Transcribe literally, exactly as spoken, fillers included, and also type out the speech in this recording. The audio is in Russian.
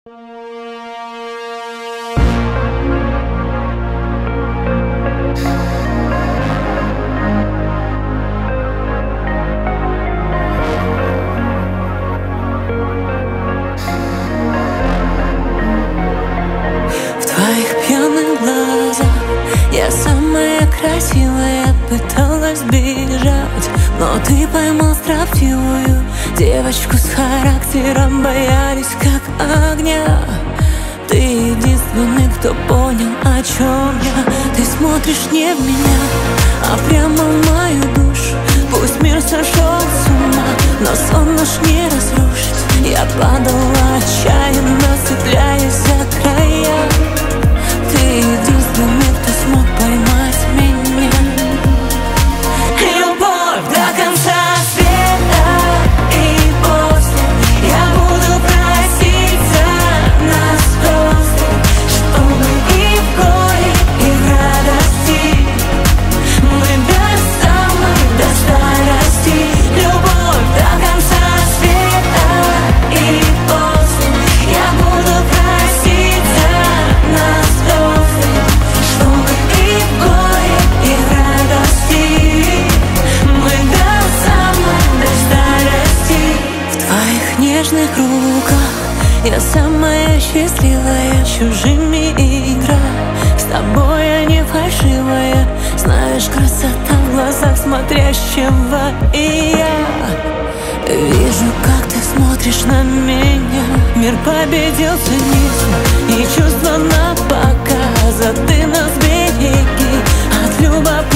В твоих пьяных глазах я самая красивая, пыталась бежать, но ты поймал строптивую девочку с характером, боялись как огня. Ты единственный, кто понял, о чем я. Ты смотришь не в меня, а прямо в мою душу. Пусть мир сошел с ума, но сон наш не разрушить. Я падала отчаянно, цепляясь за края. Ты единственный, кто смог поймать меня. Любовь до конца света, и после я буду просить за нас просто, чтобы и в горе, и в радости мы до самой, до старости. Любовь до конца света, и после я буду просить за нас просто, чтобы и в горе, и в радости мы до самой, до старости. В твоих нежных руках я самая счастливая. Чужими игра, с тобой я не фальшивая. Знаешь, красота в глазах смотрящего. И я вижу, как ты смотришь на меня. Мир победил цинизм и чувства на показ, а ты нас береги от любопытства.